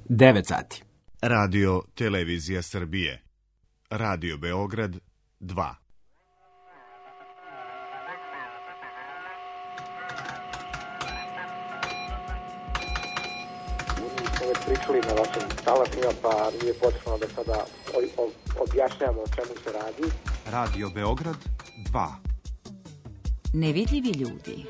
9 sati. Radio Televizija Srbije. Radio Beograd 2. Pričali na vašim talasima, pa nije potrebno da sada objašnjamo o čemu se radi. Radio Beograd 2. Nevidljivi ljudi.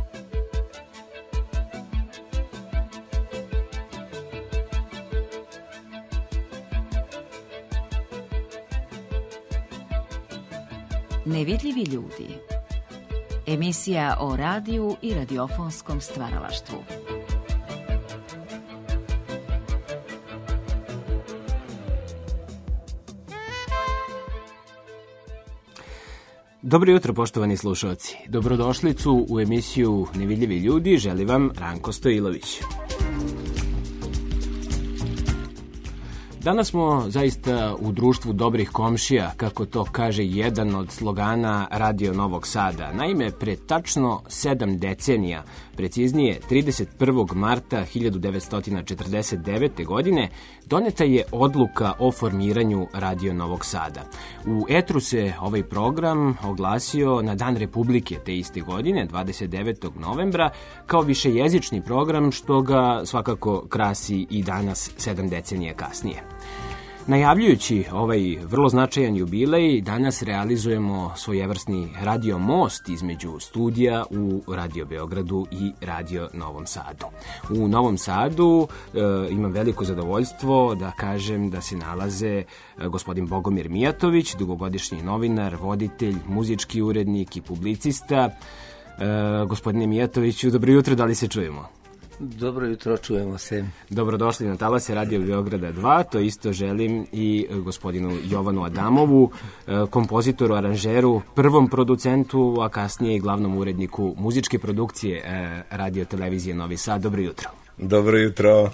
Nevidljivi ljudi. Emisija o radiju i radiofonskom stvaralaštvu. Dobro jutro, poštovani slušalci. Dobrodošlicu u emisiju Nevidljivi ljudi želi vam Ranko Stojilović. Danas smo zaista u društvu dobrih komšija, kako to kaže jedan od slogana Radio Novog Sada. Naime, pre tačno 7 decenija, preciznije 31. marta 1949. godine, doneta je odluka o formiranju Radio Novog Sada. U etru se ovaj program oglasio na Dan Republike te iste godine, 29. novembra, kao višejezični program, što ga svakako krasi i danas 7 decenija kasnije. Najavljujući ovaj vrlo značajan jubilej, danas realizujemo svojevrsni radio most između studija u Radio Beogradu i Radio Novom Sadu. U Novom Sadu imam veliko zadovoljstvo da kažem da se nalaze gospodin Bogomir Mijatović, dugogodišnji novinar, voditelj, muzički urednik i publicista. Gospodine Mijatoviću, dobro jutro, da li se čujemo? Dobro jutro, čujemo se. Dobrodošli na talase Radio Beograda 2, to isto želim i gospodinu Jovanu Adamovu, kompozitoru, aranžeru, prvom producentu, a kasnije i glavnom uredniku muzičke produkcije Radio Televizije Novi Sad. Dobro jutro. Dobro jutro.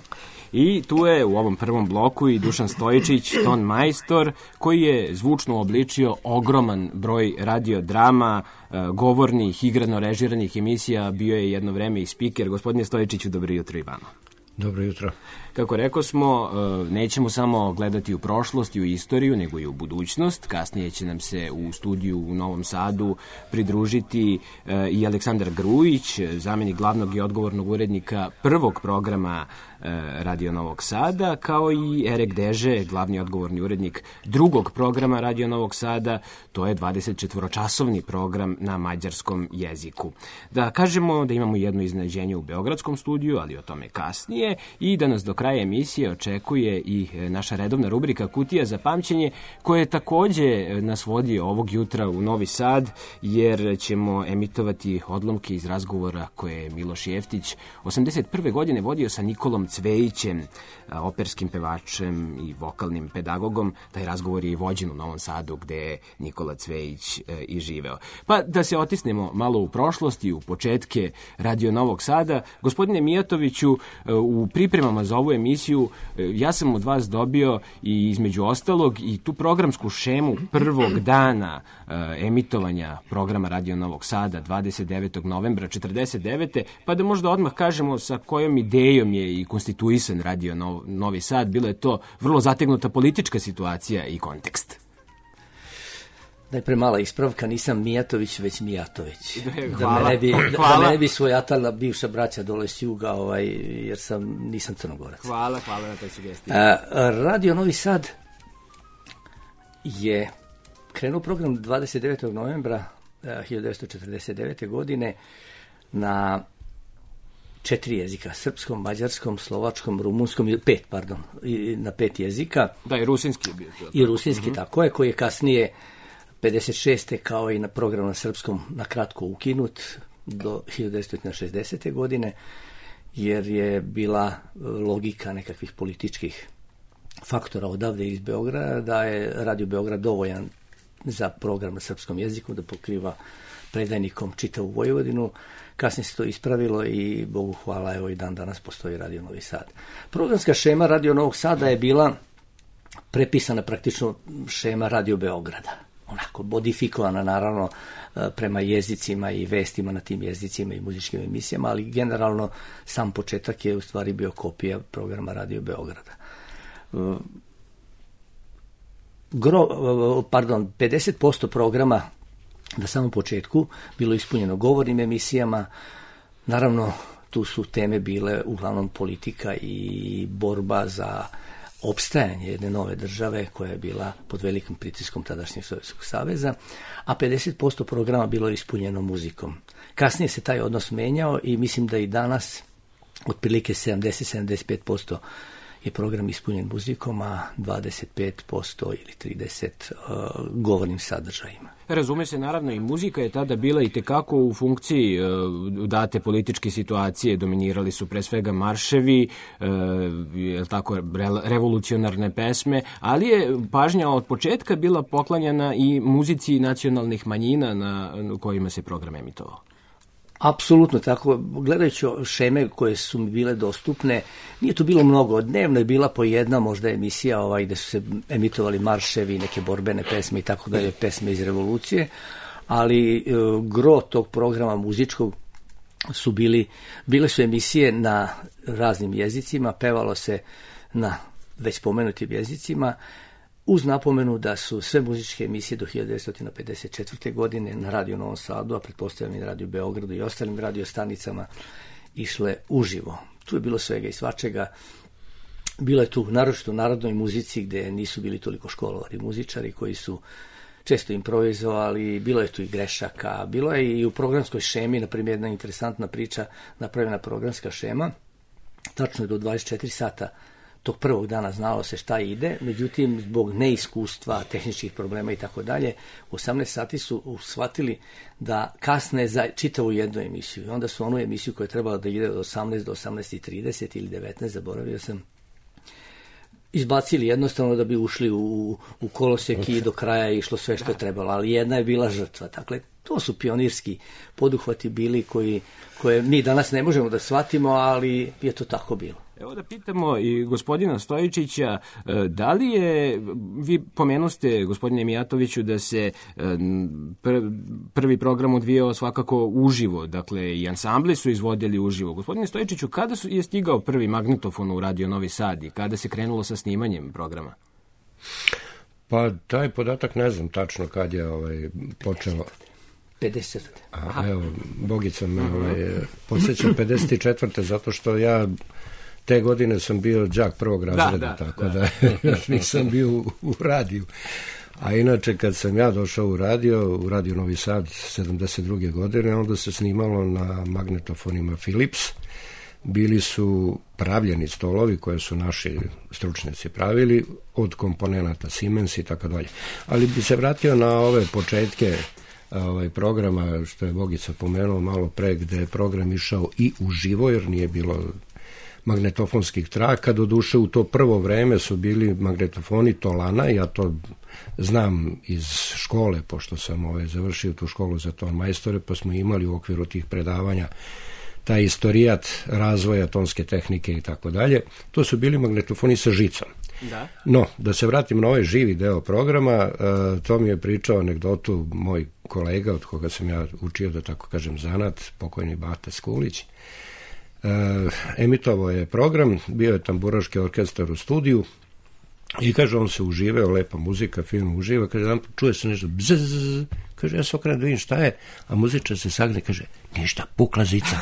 I tu je u ovom prvom bloku i Dušan Stojičić, ton majstor, koji je zvučno obličio ogroman broj radiodrama, govornih, igrano-režiranih emisija, bio je jedno vreme i spiker. Gospodine Stojičiću, dobro jutro i vama. Dobro jutro. Kako rekao smo, nećemo samo gledati u prošlost i u istoriju, nego i u budućnost. Kasnije će nam se u studiju u Novom Sadu pridružiti i Aleksandar Grujić, zamenik glavnog i odgovornog urednika prvog programa Radio Novog Sada, kao i Erek Deže, glavni odgovorni urednik drugog programa Radio Novog Sada, to je 24-časovni program na mađarskom jeziku. Da kažemo da imamo jedno iznenađenje u beogradskom studiju, ali o tome kasnije, i da nas do kraja emisije očekuje i naša redovna rubrika Kutija za pamćenje, koja takođe nas vodi ovog jutra u Novi Sad, jer ćemo emitovati odlomke iz razgovora koje je Miloš Jeftić 81. godine vodio sa Nikolom Cvejićem, operskim pevačem i vokalnim pedagogom. Taj razgovor je i vođen u Novom Sadu, gde je Nikola Cvejić i živeo. Pa da se otisnemo malo u prošlost i u početke Radio Novog Sada. Gospodine Mijatoviću, u pripremama za ovu emisiju ja sam od vas dobio i između ostalog i tu programsku šemu prvog dana emitovanja programa Radio Novog Sada 29. novembra 49. Pa da možda odmah kažemo sa kojom idejom je i konstituisan Radio Novi Sad. Bila je to vrlo zategnuta politička situacija i kontekst. Najpre mala ispravka, nisam Mijatović, već Mijatović. Hvala. Da me ne bi svojatala bivša braća dole s juga, jer nisam Crnogorac. Hvala na toj sugestiji. Radio Novi Sad je krenuo program 29. novembra 1949. godine na 4 jezika, srpskom, mađarskom, slovačkom, rumunskom, na 5 jezika. Da, i rusinski je bio. I rusinski, tako je, koji je kasnije 56. kao i na program na srpskom nakratko ukinut do 1960. godine, jer je bila logika nekakvih političkih faktora odavde iz Beograda, da je Radio Beograd dovoljan za program na srpskom jeziku, da pokriva predajnikom čitavu Vojvodinu. Kasnije se to ispravilo i Bogu hvala, evo i dan danas postoji Radio Novi Sad. Programska šema Radio Novog Sada je bila prepisana praktično šema Radio Beograda. onako modifikovana naravno prema jezicima i vestima na tim jezicima i muzičkim emisijama, ali generalno sam početak je u stvari bio kopija programa Radio Beograda. 50% programa na samom početku bilo ispunjeno govornim emisijama. Naravno, tu su teme bile uglavnom politika i borba za opstajanje jedne nove države koja je bila pod velikim pritiskom tadašnjeg Sovjetskog saveza, a 50% programa bilo ispunjeno muzikom. Kasnije se taj odnos menjao i mislim da i danas otprilike 70-75% je program ispunjen muzikom, a 25% ili 30% govornim sadržajima. Razume se, naravno, i muzika je tada bila i tekako u funkciji date političke situacije. Dominirali su pre svega marševi, revolucionarne pesme, ali je pažnja od početka bila poklanjana i muzici nacionalnih manjina na kojima se program emitovao. Apsolutno tako. Gledajući šeme koje su mi bile dostupne, nije tu bilo mnogo. Dnevno je bila po jedna možda emisija gde su se emitovali marševi, neke borbene pesme i tako dalje, pesme iz revolucije, ali gro tog programa muzičkog bile su emisije na raznim jezicima, pevalo se na već pomenutim jezicima, uz napomenu da su sve muzičke emisije do 1954. godine na Radio Novom Sadu, a pretpostavljam i na Radio Beogradu i ostalim radiostanicama, išle uživo. Tu je bilo svega i svačega. Bilo je tu naročito u narodnoj muzici gde nisu bili toliko školovani muzičari koji su često improvizovali, bilo je tu i grešaka, bilo je i u programskoj šemi, na primjer jedna interesantna priča, napravljena programska šema, tačno je do 24 sata tog prvog dana znalo se šta ide, međutim, zbog neiskustva, tehničkih problema i tako dalje, u 18 sati su shvatili da kasne za čitavu jednu emisiju. I onda su onu emisiju koja je trebala da ide od 18 do 18:30 ili 19, zaboravio sam, izbacili jednostavno da bi ušli u kolosek i do kraja je išlo sve što je trebalo, ali jedna je bila žrtva. Dakle, to su pionirski poduhvati bili koje mi danas ne možemo da shvatimo, ali je to tako bilo. Evo da pitamo i gospodina Stojičića, da li je, vi pomenuste, gospodine Mijatoviću, da se prvi program odvijao svakako uživo, dakle i ansambli su izvodili uživo. Gospodine Stojičiću, kada je stigao prvi magnetofon u Radio Novi Sad i kada se krenulo sa snimanjem programa? Pa taj podatak ne znam tačno kad je počelo. 50. Evo, Bogica me podsjeća 54. zato što ja te godine sam bio đak prvog razreda, tako da nisam bio u radiju. A inače, kad sam ja došao u Radio Novi Sad 72. godine, onda se snimalo na magnetofonima Philips. Bili su pravljeni stolovi koje su naši stručnjaci pravili od komponenata Siemens i tako dalje. Ali bi se vratio na ove početke programa, što je Bogica pomenuo malo pre, gde je program išao i uživo, jer nije bilo magnetofonskih traka. Doduše u to prvo vreme su bili magnetofoni Tolana, ja to znam iz škole, pošto sam završio tu školu za ton majstore, pa smo imali u okviru tih predavanja taj istorijat razvoja tonske tehnike i tako dalje. To su bili magnetofoni sa žicom. Da. No, da se vratim na ovaj živi deo programa, to mi je pričao anegdotu moj kolega, od koga sam ja učio, da tako kažem, zanat, pokojni Bata Skulić. Emitovao je program, bio je tamburaški orkestar u studiju i kaže, on se uživao, lepa muzika, film uživa, kaže, jedan čuje se nešto bzzz, kaže, ja se okrenem da vidim šta je, a muzičar se sagne, kaže, ništa, pukla žica.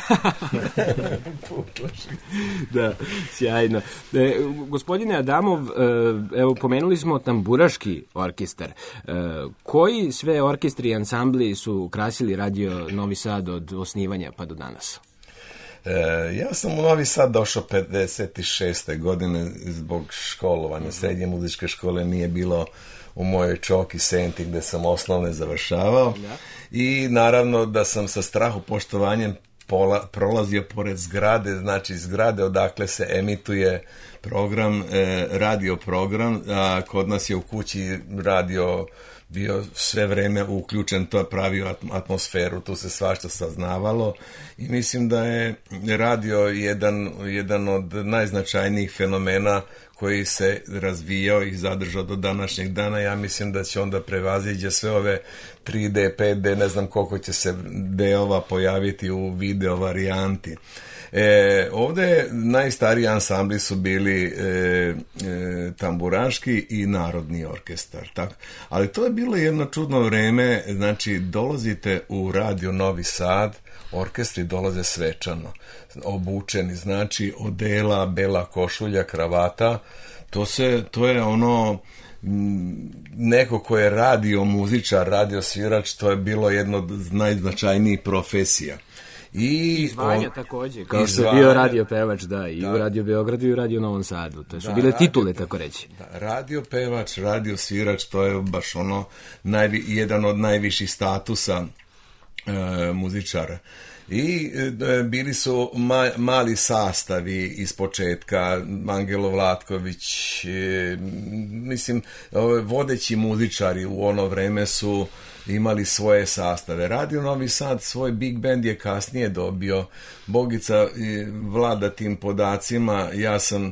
Da, sjajno. Gospodine Adamov, evo, pomenuli smo tamburaški orkestar. Koji sve orkestri i ansambli su krasili Radio Novi Sad od osnivanja pa do danas? Ja sam u Novi Sad došao 56. godine zbog školovanja. Srednje muzičke škole nije bilo u mojoj Čoki Senti gde sam osnovne završavao. I naravno da sam sa strahopoštovanjem prolazio pored zgrade, znači zgrade odakle se emituje program, radio program, a kod nas je u kući radio bio sve vreme uključen, to je pravio atmosferu, tu se svašta saznavalo i mislim da je radio jedan od najznačajnijih fenomena koji se razvijao i zadržao do današnjeg dana. Ja mislim da će onda prevaziđe sve ove 3D, 5D, ne znam koliko će se D-ova pojaviti u video varijanti. Ovdje najstariji ansambli su bili tamburaški i narodni orkestar, tako? Ali to je bilo jedno čudno vreme, znači dolazite u Radio Novi Sad, orkestri dolaze svečano, obučeni, znači odela, bela košulja, kravata, to je ono, neko ko je radio muzičar, radio svirač, to je bilo jedno od najznačajnijih profesija. I zvanja također, kao što je bio radio pevač, da, i u Radio Beogradu i u Radio Novom Sadu, to su bile titule, tako reći. Da, radio pevač, radio svirač, to je baš ono jedan od najviših statusa muzičara. I bili su mali sastavi iz početka, Angelo Vlatković, mislim, vodeći muzičari u ono vreme su imali svoje sastave. Radio Novi Sad svoj big band je kasnije dobio. Bogica vlada tim podacima. Ja sam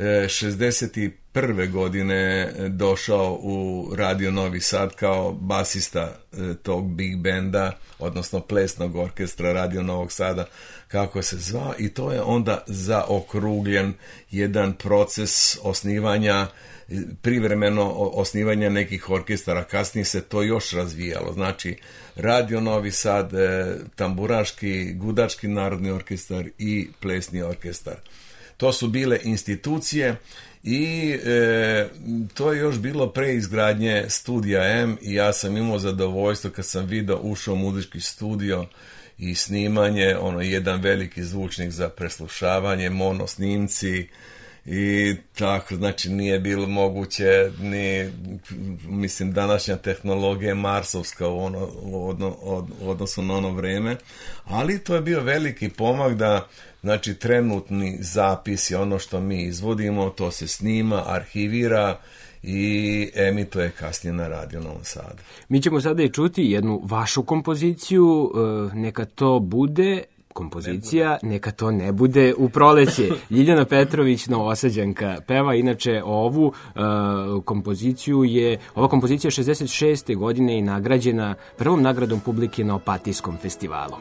61. godine došao u Radio Novi Sad kao basista tog big banda, odnosno plesnog orkestra Radio Novog Sada, kako se zvao, i to je onda zaokrugljen jedan proces osnivanja, privremeno osnivanje nekih orkestara. Kasnije se to još razvijalo. Znači, Radio Novi Sad, tamburaški, gudački narodni orkestar i plesni orkestar. To su bile institucije i to je još bilo pre izgradnje Studija M i ja sam imao zadovoljstvo kad sam ušao u muzički studio i snimanje, jedan veliki zvučnik za preslušavanje, mono snimci i tako, znači nije bilo moguće ni, mislim, današnja tehnologija je marsovska u odnosu na ono vreme, ali to je bio veliki pomak da, znači, trenutni zapis je ono što mi izvodimo, to se snima, arhivira i emituje kasnije na Radio Novom Sadu. Mi ćemo sada i čuti jednu vašu kompoziciju, neka to bude kompozicija, neka to ne bude u proleće. Ljiljana Petrović, Novosađanka, peva inače ovu kompoziciju ova kompozicija 66. godine i nagrađena prvom nagradom publike na Opatijskom festivalu.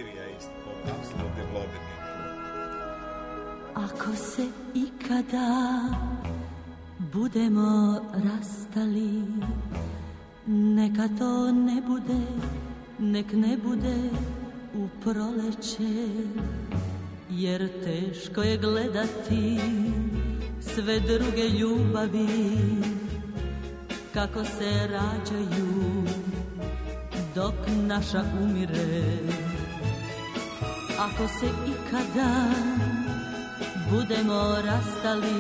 Ako se ikada budemo rastali, neka to ne bude, nek ne bude u proleće, jer teško je gledati sve druge ljubavi kako se rađaju dok naša umire. Ako se ikada budemo rastali,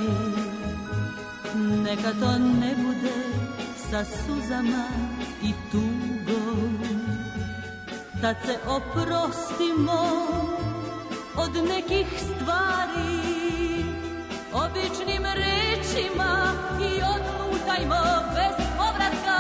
neka to ne bude sa suzama i tugom. Tad se oprostimo od nekih stvari, običnim rečima i odlutajmo bez povratka.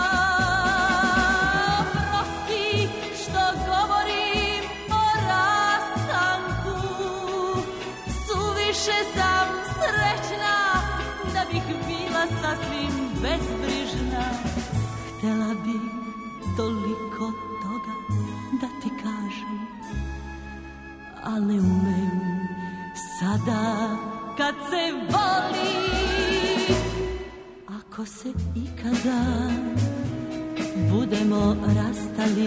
Oprosti što govorim o rastanku, suviše sam srećna da bih bila sasvim bezbrižna. Htela bih toliko toga da ti kažem, ali ne umem sada kad se voli. Ako se ikada budemo rastali,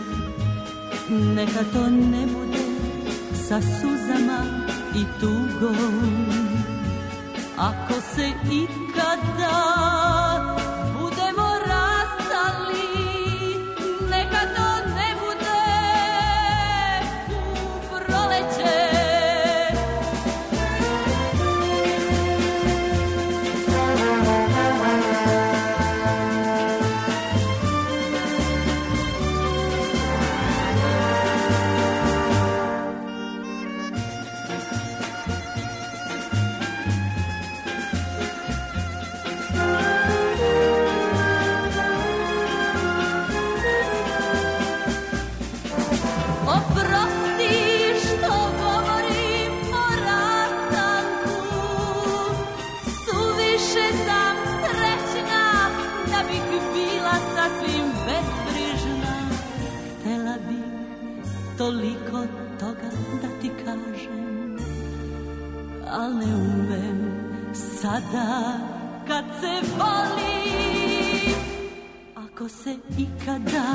neka to ne bude sa suzama i tugom. Ako se ikada budemo rastali, neka to ne bude u proleće. toliko toga da ti kažem, al ne umem sada kad se volim. Ako se ikada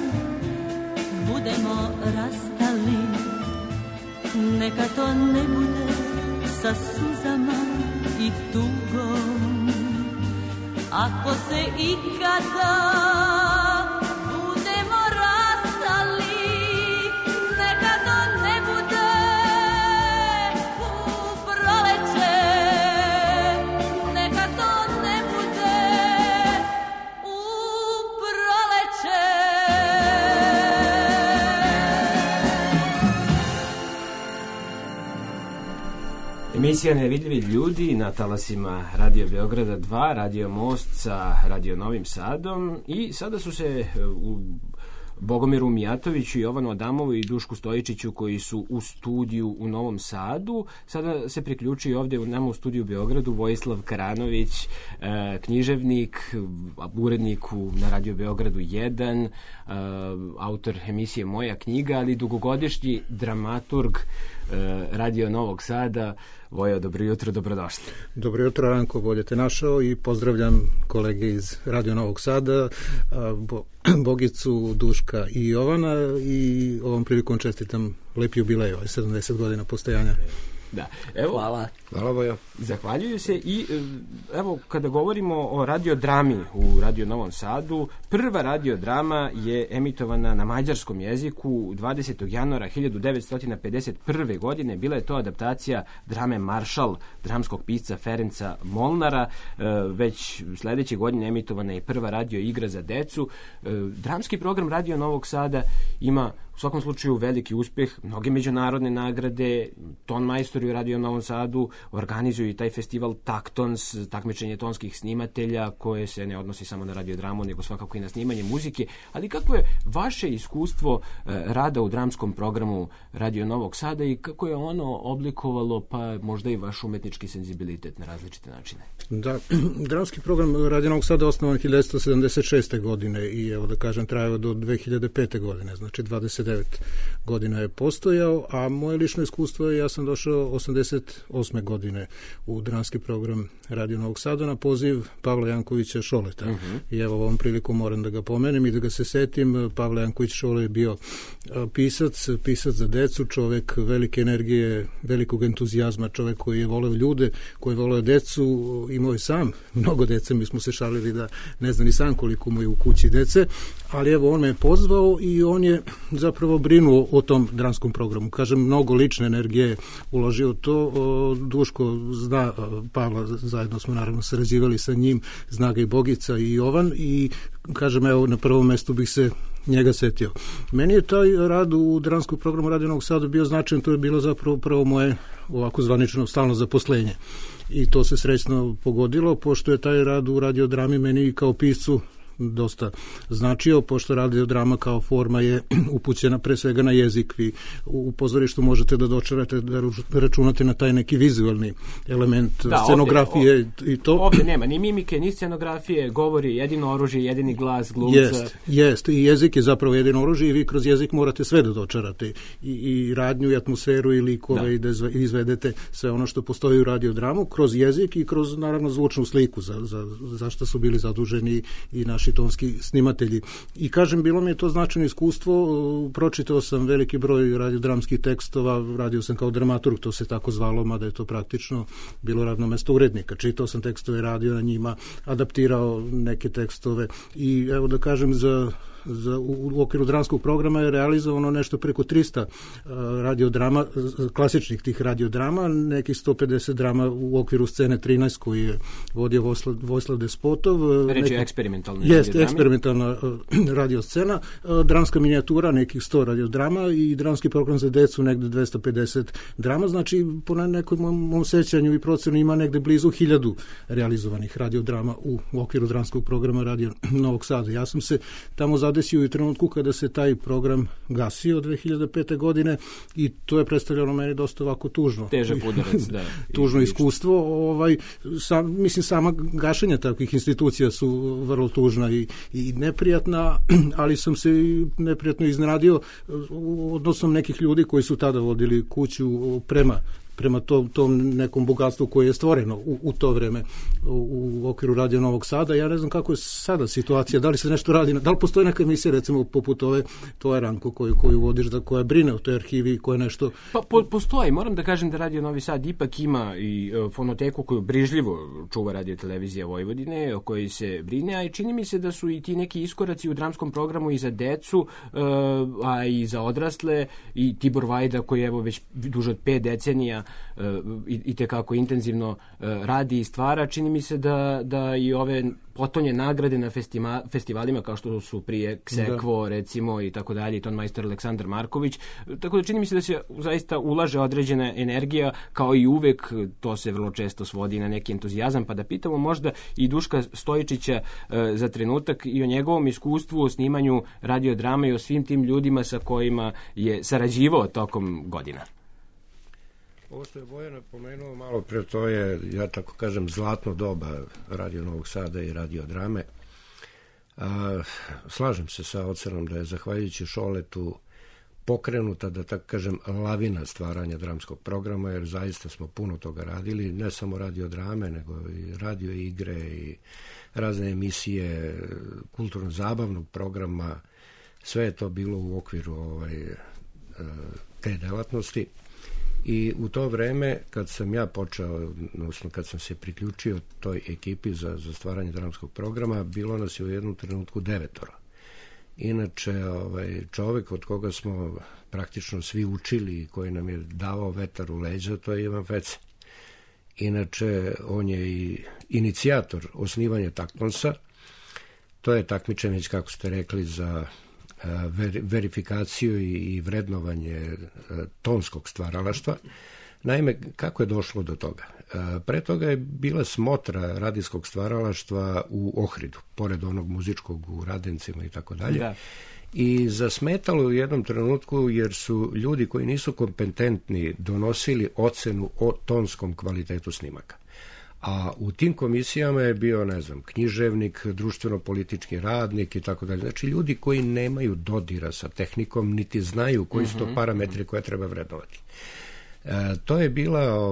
budemo rastali, neka to ne bude sa suzama i tugom. Ako se ikada budemo rastali, neka to ne bude u proleće, neka to ne bude u proleće. Emisija Nevidljivi ljudi na talasima Radio Beograda 2, Radio Most sa Radio Novim Sadom, i sada su se u Bogomiru Mijatoviću, Jovanu Adamovu i Dušku Stojičiću, koji su u studiju u Novom Sadu. Sada se priključio ovdje u nama u studiju u Beogradu Vojislav Karanović, književnik, urednik na Radio Beogradu 1, autor emisije Moja knjiga, ali dugogodišnji dramaturg Radio Novog Sada. Vojo, dobro jutro, dobrodošli. Dobro jutro, Ranko, bolje te našao i pozdravljam kolege iz Radio Novog Sada, Bogicu, Duška i Jovana, i ovom prilikom čestitam lep jubilej, 70 godina postojanja. Da. Evo, hvala. Hvala, Vojo. Zahvaljuju se. I evo, kada govorimo o radiodrami u Radio Novom Sadu, prva radiodrama je emitovana na mađarskom jeziku 20. januara 1951. godine. Bila je to adaptacija drame Maršal dramskog pisca Ferenca Molnara. Već sledeće godine emitovana je prva radio igra za decu. Dramski program Radio Novog Sada ima u svakom slučaju veliki uspeh, mnoge međunarodne nagrade, ton majstori u Radio Novom Sadu organizuju i taj festival Taktons, takmičenje tonskih snimatelja, koje se ne odnosi samo na radiodramu, nego svakako i na snimanje muzike. Ali kako je vaše iskustvo rada u dramskom programu Radio Novog Sada i kako je ono oblikovalo pa možda i vaš umetnički senzibilitet na različite načine? Da, dramski program Radio Novog Sada osnovan 1976. godine i evo da kažem trajao do 2005. godine, znači 29 godina je postojao, a moje lično iskustvo je, ja sam došao 88. godine u dramski program Radio Novog Sada na poziv Pavla Jankovića Šoleta. I evo ovom prilikom moram da ga pomenem i da ga se setim. Pavle Janković Šole je bio pisac za decu, čovek velike energije, velikog entuzijazma, čovek koji je voleo ljude, koji je voleo decu, imao je sam mnogo dece, mi smo se šalili da ne zna ni sam koliko mu je u kući dece, ali evo on me je pozvao i on je zapravo brinuo o tom dramskom programu. Kažem, mnogo lične energije uložio to. Duško zna Pavla, zajedno smo naravno sarađivali sa njim, zna ga i Bogica i Jovan, i kažem, evo na prvom mestu bih se njega setio. Meni je taj rad u dramskom programu Radio Novog Sada bio značajan, to je bilo zapravo prvo moje ovako zvanično stalno zaposlenje. I to se srećno pogodilo, pošto je taj rad u radiodrami meni kao piscu dosta značio, pošto radiodrama kao forma je upućena pre svega na jezik. Vi u pozorištu možete da dočarate, da računate na taj neki vizualni element scenografije i to. Ovdje nema ni mimike, ni scenografije, govori jedino oružje, jedini glas glumca. Jest, i jezik je zapravo jedino oružje i vi kroz jezik morate sve da dočarate. I radnju, i atmosferu, i likove, i da izvedete sve ono što postoji u radiodramu kroz jezik i kroz, naravno, zvučnu sliku, za što su bili zaduženi i naši tonski snimatelji. I kažem, bilo mi je to značajno iskustvo, pročitao sam veliki broj radiodramskih tekstova, radio sam kao dramaturg, to se tako zvalo, mada je to praktično bilo radno mesto urednika. Čitao sam tekstove, radio na njima, adaptirao neke tekstove i evo da kažem, u okviru dramskog programa je realizovano nešto preko 300 radiodrama, klasičnih tih radiodrama, nekih 150 drama u okviru scene 13 koji je vodio Vojislav Despotov. Reč je eksperimentalna. Jeste, eksperimentalna radioscena, dramska minijatura nekih 100 radiodrama i dramski program za decu negde 250 drama, znači po nekom mom sećanju i procenu ima negde blizu 1000 realizovanih radiodrama u okviru dramskog programa Radio Novog Sada. Ja sam se tamo zadesio u trenutku kada se taj program gasio 2005. godine i to je predstavljalo meni dosta ovako tužno. Težak udarac, da. Tužno iskustvo. Mislim, sama gašenja takvih institucija su vrlo tužna i neprijatna, ali sam se neprijatno iznenadio odnosom nekih ljudi koji su tada vodili kuću prema tom nekom bogatstvu koje je stvoreno u to vreme u okviru Radio Novog Sada. Ja ne znam kako je sada situacija, da li se nešto radi, da li postoji neka emisija recimo poput ove Ranko koju vodiš, koja brine o toj arhivi, koja nešto... Pa postoji, moram da kažem da Radio Novi Sad ipak ima i fonoteku koju brižljivo čuva Radio Televizija Vojvodine, o kojoj se brine, a i čini mi se da su i ti neki iskoraci u dramskom programu i za decu, a i za odrasle, i Tibor Vajda koji evo već duže od 5 decenija i tekako intenzivno radi i stvara. Čini mi se da i ove potonje nagrade na festivalima kao što su prije Ksekvo recimo i tako dalje, i ton majstor Aleksandar Marković, tako da čini mi se da se zaista ulaže određena energija, kao i uvek to se vrlo često svodi na neki entuzijazam, pa da pitamo možda i Duška Stojičića za trenutak i o njegovom iskustvu, o snimanju radiodrame i o svim tim ljudima sa kojima je sarađivao tokom godina. Ovo što je Bojan napomenuo malo pre, to je, ja tako kažem, zlatno doba Radio Novog Sada i radiodrame. Slažem se sa ocenom da je zahvaljujući Šoletu pokrenuta, da tako kažem, lavina stvaranja dramskog programa, jer zaista smo puno toga radili, ne samo radiodrame, nego i radio igre i razne emisije kulturno-zabavnog programa. Sve je to bilo u okviru te delatnosti. I u to vreme, kad sam ja počeo, odnosno kad sam se priključio toj ekipi za stvaranje dramskog programa, bilo nas je u jednom trenutku 9. Inače, čovek od koga smo praktično svi učili i koji nam je davao vetar u leđa, to je Ivan Fece. Inače, on je i inicijator osnivanja Taktonsa. To je takmičenje, kako ste rekli, za verifikaciju i vrednovanje tonskog stvaralaštva. Naime, kako je došlo do toga? Pre toga je bila smotra radijskog stvaralaštva u Ohridu, pored onog muzičkog u Radencima i tako dalje. I zasmetalo u jednom trenutku jer su ljudi koji nisu kompetentni donosili ocenu o tonskom kvalitetu snimaka. A u tim komisijama je bio, ne znam, književnik, društveno-politički radnik i tako dalje. Znači, ljudi koji nemaju dodira sa tehnikom, niti znaju koji su to parametri koje treba vrednovati. To je bila,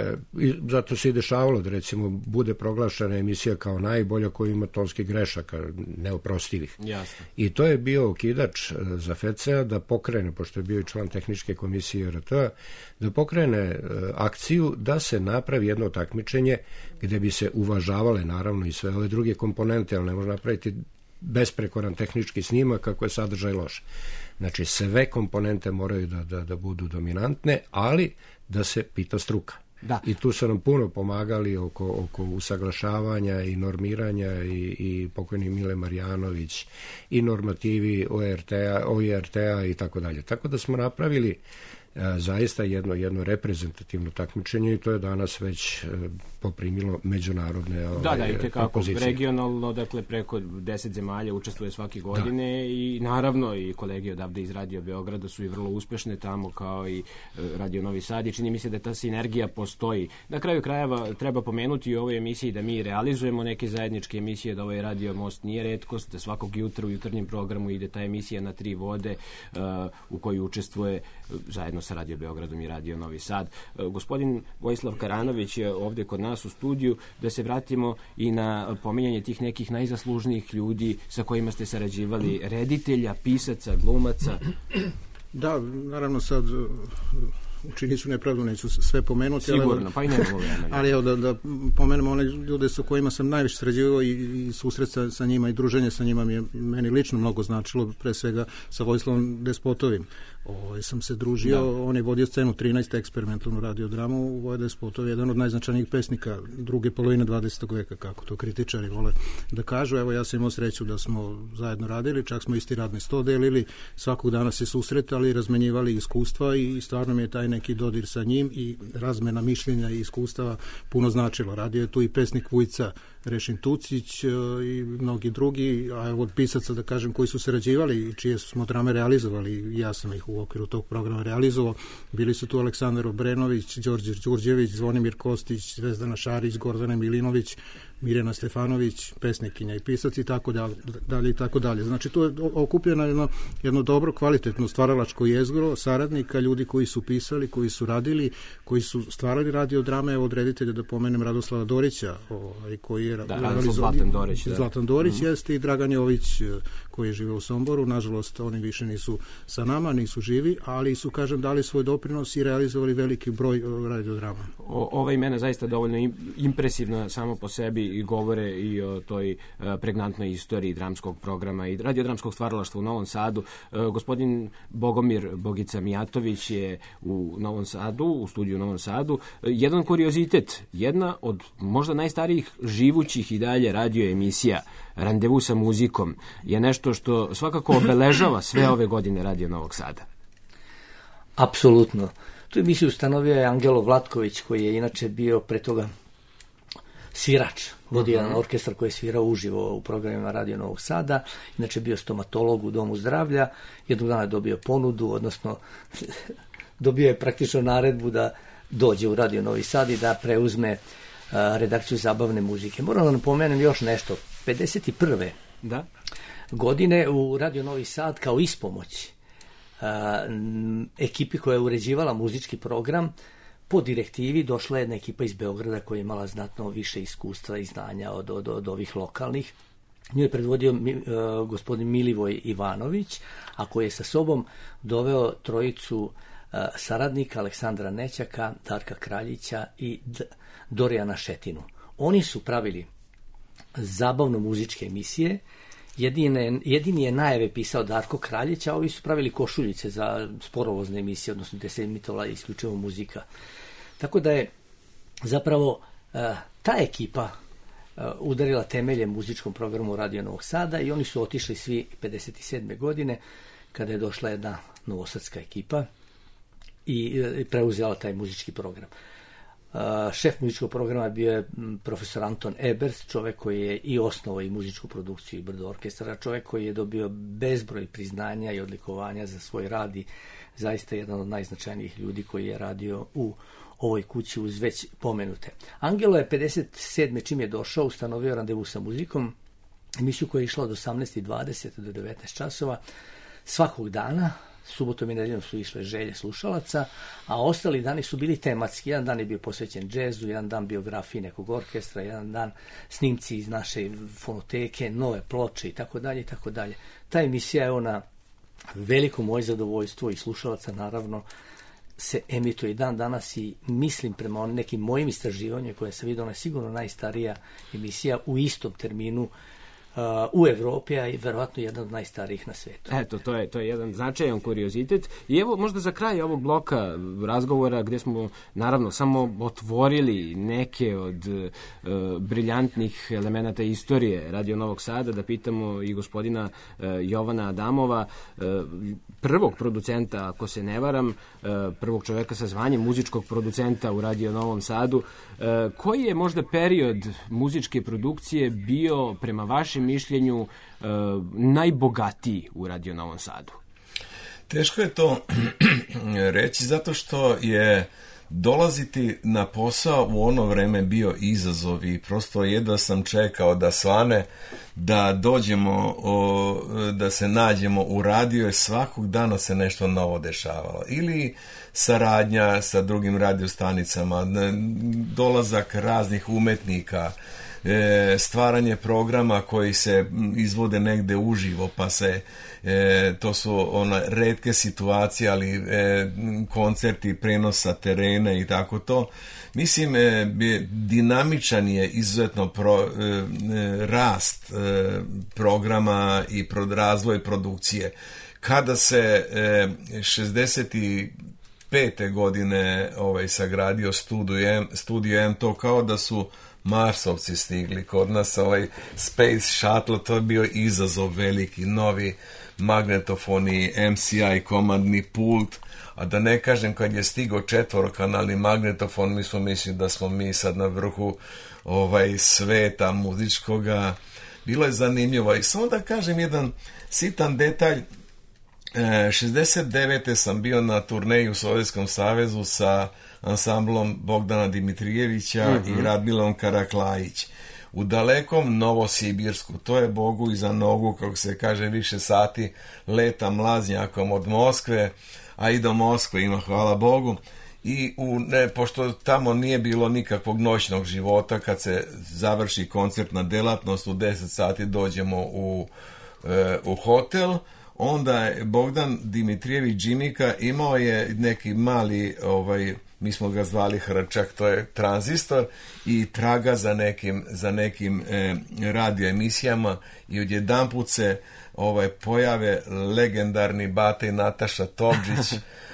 zato se i dešavalo da recimo bude proglašena emisija kao najbolja koja ima tonskih grešaka, neoprostivih. Jasno. I to je bio okidač za Fecea da pokrene, pošto je bio i član tehničke komisije RT-a, da pokrene akciju da se napravi jedno takmičenje gde bi se uvažavale naravno i sve ove druge komponente, ali ne može napraviti besprekoran tehnički snimak kako je sadržaj loš. Znači, sve komponente moraju da budu dominantne, ali da se pita struka. Da. I tu su nam puno pomagali oko usaglašavanja i normiranja i pokojni Mile Marjanović i normativi OIRT-a i tako dalje. Tako da smo napravili zaista jedno reprezentativno takmičenje i to je danas već poprimilo međunarodne opozicije. Regionalno, dakle, preko 10 zemalja učestvuje svake godine i naravno i kolege odavde iz Radio Beograda su i vrlo uspešne tamo, kao i Radio Novi Sad, i čini mi se da ta sinergija postoji. Na kraju krajeva treba pomenuti u ovoj emisiji da mi realizujemo neke zajedničke emisije, da ovaj Radio Most nije retkost, da svakog jutra u jutarnjem programu ide ta emisija Na 3 vode u kojoj učestvuje zajedno sa Radio Beogradom i Radio Novi Sad. Gospodin Vojislav Karanović je ovde kod nas u studiju, da se vratimo i na pominjanje tih nekih najzaslužnijih ljudi sa kojima ste sarađivali, reditelja, pisaca, glumaca. Da, naravno sad učinit ću nepravdu, neću sve pomenuti. Sigurno, pa i nemamo vremena. Ali evo da pomenemo one ljude sa kojima sam najviše sređivao i susret sa njima i druženje sa njima mi je meni lično mnogo značilo, pre svega sa Vojislavom Despotovim. sam se družio, on je vodio scenu 13 eksperimentalnu radiodramu, Vojvoda Spotov je jedan od najznačajnijih pesnika druge polovine 20. veka, kako to kritičari vole da kažu. Evo, ja sam imao sreću da smo zajedno radili, čak smo isti radni sto delili, svakog dana se susretali, razmenjivali iskustva i stvarno mi je taj neki dodir sa njim i razmena mišljenja i iskustava puno značilo. Radio je tu i pesnik Vujca Rešin Tucić i mnogi drugi, a evo od pisaca da kažem koji su sarađivali i čije smo drame realizovali, ja sam ih u okviru tog programa realizovao, bili su tu Aleksandar Obrenović, Đorđe Đurđević, Zvonimir Kostić, Zvezdana Šarić, Gordana Milinović, Mirjana Stefanović, pesnikinja i pisac i tako dalje i tako dalje. Znači tu je okupljeno jedno dobro, kvalitetno stvaralačko jezgro saradnika, ljudi koji su pisali, koji su radili, koji su stvarali radiodrame. Evo od reditelja da pomenem Radoslava Dorića, koji je Zlatan Dorić jeste i Dragan Jović koji je živeo u Somboru. Nažalost, oni više nisu sa nama, nisu živi, ali su, kažem, dali svoj doprinos i realizovali veliki broj radiodrama. Ova imena zaista dovoljno impresivna samo po sebi i govore i o toj pregnantnoj istoriji dramskog programa i radiodramskog stvaralaštva u Novom Sadu. Gospodin Bogomir Bogica Mijatović je u Novom Sadu, u studiju u Novom Sadu. Jedan kuriozitet, jedna od možda najstarijih živućih i dalje radio emisija Randevu sa muzikom je nešto što svakako obeležava sve ove godine Radio Novog Sada. Apsolutno. Tu emisiju ustanovio je Angelo Vlatković, koji je inače bio pre toga svirač, vodio jedan orkestar koji je svirao uživo u programima Radio Novog Sada, inače bio stomatolog u Domu zdravlja, jednog dana je dobio ponudu, odnosno dobio je praktično naredbu da dođe u Radio Novi Sad i da preuzme redakciju zabavne muzike. Moram da napomenem još nešto. 51. godine u Radio Novi Sad kao ispomoć ekipi koja je uređivala muzički program, po direktivi došla jedna ekipa iz Beograda koja je imala znatno više iskustva i znanja od ovih lokalnih. Nju je predvodio gospodin Milivoj Ivanović, a koji je sa sobom doveo trojicu saradnika Aleksandra Nećaka, Darka Kraljića i Dorijana Šetinu. Oni su pravili zabavno-muzičke emisije. Jedini je najave pisao Darko Kraljić, a ovi su pravili košuljice za sporovozne emisije, odnosno gde se emitovala isključivo muzika. Tako da je zapravo ta ekipa udarila temelje muzičkom programu Radio Novog Sada i oni su otišli svi 57. godine kada je došla jedna novosadska ekipa i preuzela taj muzički program. Šef muzičkog programa bio je profesor Anton Ebers, čovek koji je i osnovao i muzičku produkciju i Brdo orkestra, čovek koji je dobio bezbroj priznanja i odlikovanja za svoj rad i zaista jedan od najznačajnijih ljudi koji je radio u ovoj kući uz već pomenute. Angelo je 57. čim je došao ustanovio Randevu sa muzikom, emisiju koja je išla od 18:20 do 19 časova svakog dana. Subotom i nedeljom su išle želje slušalaca, a ostali dani su bili tematski. Jedan dan je bio posvećen džezu, jedan dan biografiji nekog orkestra, jedan dan snimci iz naše fonoteke, nove ploče i tako dalje i tako dalje. Ta emisija je ona veliko moje zadovoljstvo i slušalaca naravno se emituje i dan danas i mislim prema nekim mojim istraživanjima koje sam vidio, ona je sigurno najstarija emisija u istom terminu u Evropi, a i verovatno jedan od najstarijih na svetu. Eto, to je jedan značajan kuriozitet. I evo, možda za kraj ovog bloka razgovora, gde smo, naravno, samo otvorili neke od briljantnih elemenata istorije Radio Novog Sada, da pitamo i gospodina Jovana Adamova, prvog producenta, ako se ne varam, prvog čoveka sa zvanjem muzičkog producenta u Radio Novom Sadu. Koji je možda period muzičke produkcije bio, prema vašem mišljenju, najbogatiji u Radio Novom Sadu? Teško je to reći zato što je dolaziti na posao u ono vreme bio izazov i prosto jedva sam čekao da svane, da dođemo, da se nađemo u radiju, svakog dana se nešto novo dešavalo. Ili saradnja sa drugim radiostanicama, dolazak raznih umetnika, stvaranje programa koji se izvode negde uživo, pa se to su retke situacije, ali koncerti, prenos sa terena i tako to. Mislim, dinamičan je izuzetno rast programa i razvoj produkcije. kada se 65. godine sagradio Studio M, to kao da su Marsovci stigli kod nas, Space Shuttle, to je bio izazov veliki, novi magnetofoni, MCI komandni pult, a da ne kažem kad je stigao 4-kanalni magnetofon, mi smo mislili da smo mi sad na vrhu sveta muzičkoga. Bilo je zanimljivo. I samo da kažem jedan sitan detalj, 69. sam bio na turneji u Sovjetskom savezu sa ansamblom Bogdana Dimitrijevića i Radmilom Karaklajić u dalekom Novosibirsku. To je Bogu iza nogu, kako se kaže, više sati leta mlaznjakom od Moskve, a i do Moskve ima, hvala Bogu. I pošto tamo nije bilo nikakvog noćnog života, kad se završi koncertna delatnost, u 10 sati dođemo u hotel, onda je Bogdan Dimitrijević Džimika imao je neki mali, mi smo ga zvali Hrčak, to je tranzistor, i traga za nekim radio emisijama, i odjedanput se pojave legendarni Bata i Nataša Tobđić,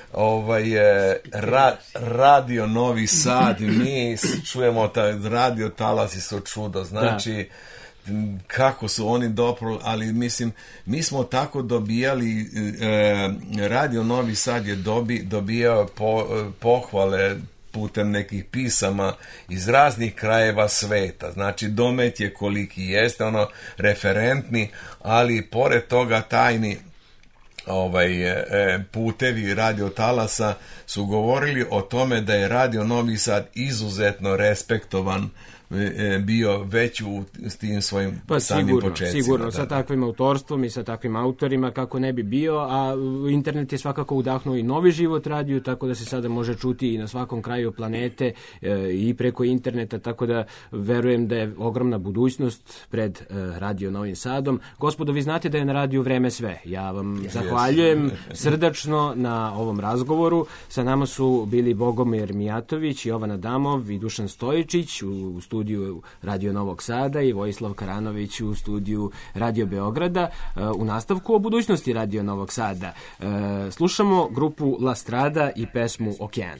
Radio Novi Sad, mi čujemo radio talasi su čudo, znači kako su oni doprli, ali mislim, mi smo tako dobijali, Radio Novi Sad je dobijao pohvale putem nekih pisama iz raznih krajeva sveta, znači domet je koliki jeste, referentni, ali pored toga tajni putevi radio talasa su govorili o tome da je Radio Novi Sad izuzetno respektovan bio već u tim svojim samim početcima. Sigurno, sa takvim autorstvom i sa takvim autorima kako ne bi bio, a internet je svakako udahnuo i novi život radiju, tako da se sada može čuti i na svakom kraju planete i preko interneta, tako da verujem da je ogromna budućnost pred Radio Novim Sadom. Gospodo, vi znate da je na radiju Vreme sve. Ja vam zahvaljujem srdačno na ovom razgovoru. Sa nama su bili Bogomir Mijatović, Jovana Damov i Dušan Stojičić u studiju Radio Novog Sada i Vojislav Karanović u studiju Radio Beograda. U nastavku o budućnosti Radio Novog Sada slušamo grupu La Strada i pesmu Okean.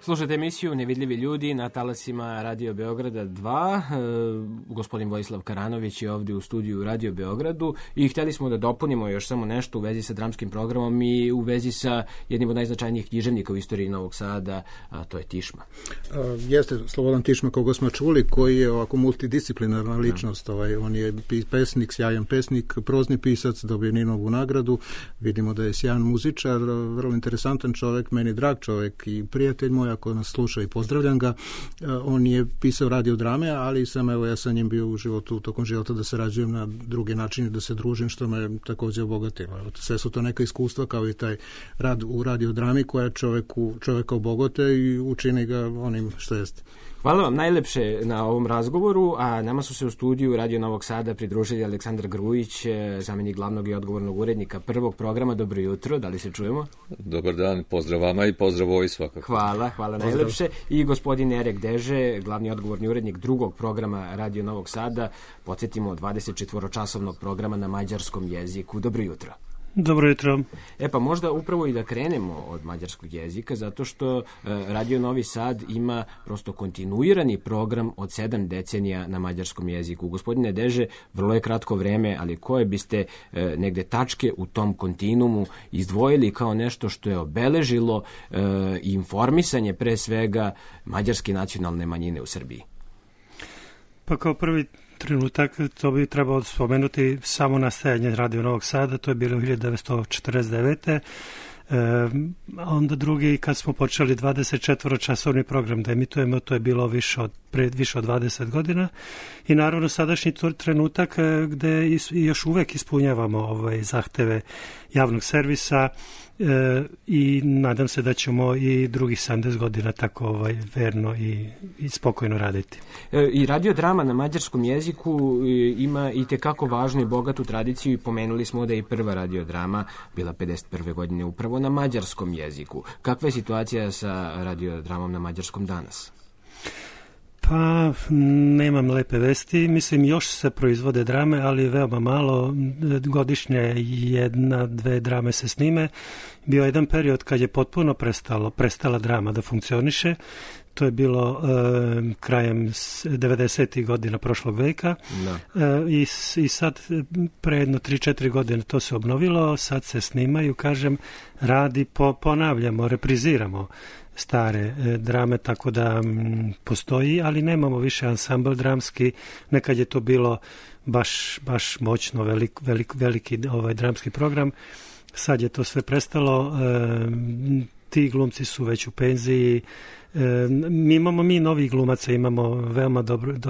Slušate emisiju Nevidljivi ljudi na talasima Radio Beograda 2. Gospodin Vojislav Karanović je ovdje u studiju Radio Beogradu i htjeli smo da dopunimo još samo nešto u vezi sa dramskim programom i u vezi sa jednim od najznačajnijih književnika u istoriji Novog Sada, a to je Tišma. Jeste Slobodan Tišma, koga smo čuli, koji je ovako multidisciplinarna ličnost. On je pesnik, sjajan pesnik, prozni pisac, dobio Ninovu nagradu. Vidimo da je sjajan muzičar, vrlo interesantan čovjek, meni drag čovjek i prijatelj moj, ako nas sluša i pozdravljam ga. On je pisao radiodrame, ali ja sa njim bio u životu, tokom života da sarađujem na druge načine, da se družim, što me također obogatilo. Sve su to neka iskustva, kao i taj rad u radiodrami koja čovjeka obogate i učini ga onim što jeste. Hvala vam najlepše na ovom razgovoru, a nama su se u studiju Radio Novog Sada pridružili Aleksandar Grujić, zamjenik glavnog i odgovornog urednika prvog programa. Dobro jutro, da li se čujemo? Dobar dan, pozdrav vama i pozdrav ovoj svakako. Hvala najlepše. I gospodin Erek Deže, glavni i odgovorni urednik drugog programa Radio Novog Sada, podsjetimo 24-časovnog programa na mađarskom jeziku. Dobro jutro. Dobro jutro. Pa možda upravo i da krenemo od mađarskog jezika, zato što Radio Novi Sad ima prosto kontinuirani program od 7 decenija na mađarskom jeziku. Gospodine Deže, vrlo je kratko vreme, ali koje biste negde tačke u tom kontinuumu izdvojili kao nešto što je obeležilo informisanje pre svega mađarske nacionalne manjine u Srbiji? Pa kao prvi trenutak to bi trebalo spomenuti samo nastajanje Radio Novog Sada, to je bilo 1949. Onda drugi, kad smo počeli 24-časovni program da emitujemo, to je bilo više od 20 godina. I naravno sadašnji trenutak gde još uvek ispunjavamo zahteve javnog servisa i nadam se da ćemo i drugih 70 godina tako verno i spokojno raditi. I radiodrama na mađarskom jeziku ima i tekako važnu i bogatu tradiciju i pomenuli smo da je i prva radiodrama bila 51. godine upravo na mađarskom jeziku. Kakva je situacija sa radiodramom na mađarskom danas? Pa, nemam lepe vesti. Mislim, još se proizvode drame, ali veoma malo. Godišnje 1-2 drame se snime. Bio je jedan period kad je potpuno prestala drama da funkcioniše. To je bilo krajem 90. godina prošlog veka. I sad pre jedno 3-4 godine to se obnovilo. Sad se snimaju, ponavljamo, repriziramo stare drame, tako da postoji, ali nemamo više ansambl dramski. Nekad je to bilo baš moćno, veliki dramski program. Sad je to sve prestalo. Ti glumci su već u penziji. Mi novih glumaca imamo veoma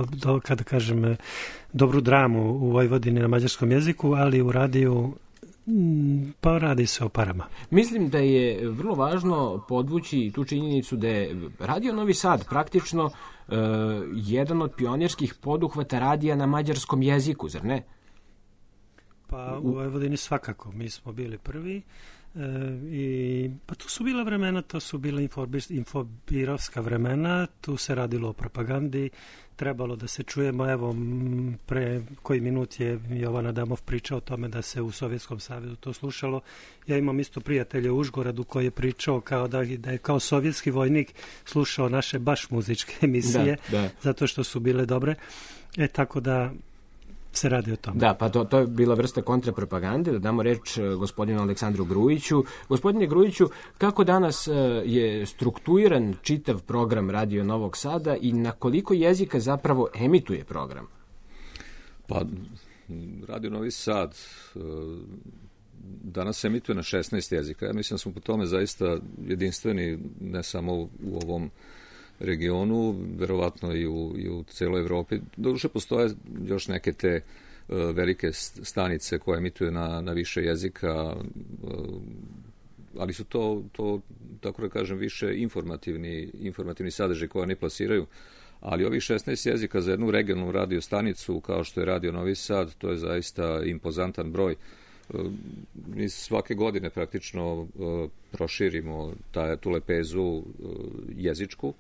dobru dramu u Vojvodini na mađarskom jeziku, ali u radiju pa radi se o parama. Mislim da je vrlo važno podvući tu činjenicu da je Radio Novi Sad praktično jedan od pionirskih poduhvata radija na mađarskom jeziku, zar ne? Pa u Vojvodini svakako, mi smo bili prvi. Pa tu su bila vremena, to su bila infobirovska vremena, tu se radilo o propagandi, trebalo da se čujemo. Evo, pre koji minut je Jovan Adamov pričao o tome da se u Sovjetskom savezu to slušalo. Ja imam isto prijatelja u Užgoradu koji je pričao kao da je kao sovjetski vojnik slušao naše baš muzičke emisije, zato što su bile dobre. Tako da se radi o tome. Da, pa to je bila vrsta kontrapropagande. Da damo reč gospodinu Aleksandru Grujiću. Gospodine Grujiću, kako danas je strukturiran čitav program Radio Novog Sada i na koliko jezika zapravo emituje program? Pa, Radio Novi Sad danas se emituje na 16 jezika. Ja mislim da smo po tome zaista jedinstveni, ne samo u ovom regionu, verovatno i u celoj Evropi. Doduše postoje još neke te velike stanice koje emituju na više jezika, ali su to tako da kažem, više informativni sadržaj koje oni plasiraju. Ali ovih 16 jezika za jednu regionalnu radio stanicu, kao što je Radio Novi Sad, to je zaista impozantan broj. Mi svake godine praktično proširimo tu lepezu jezičku.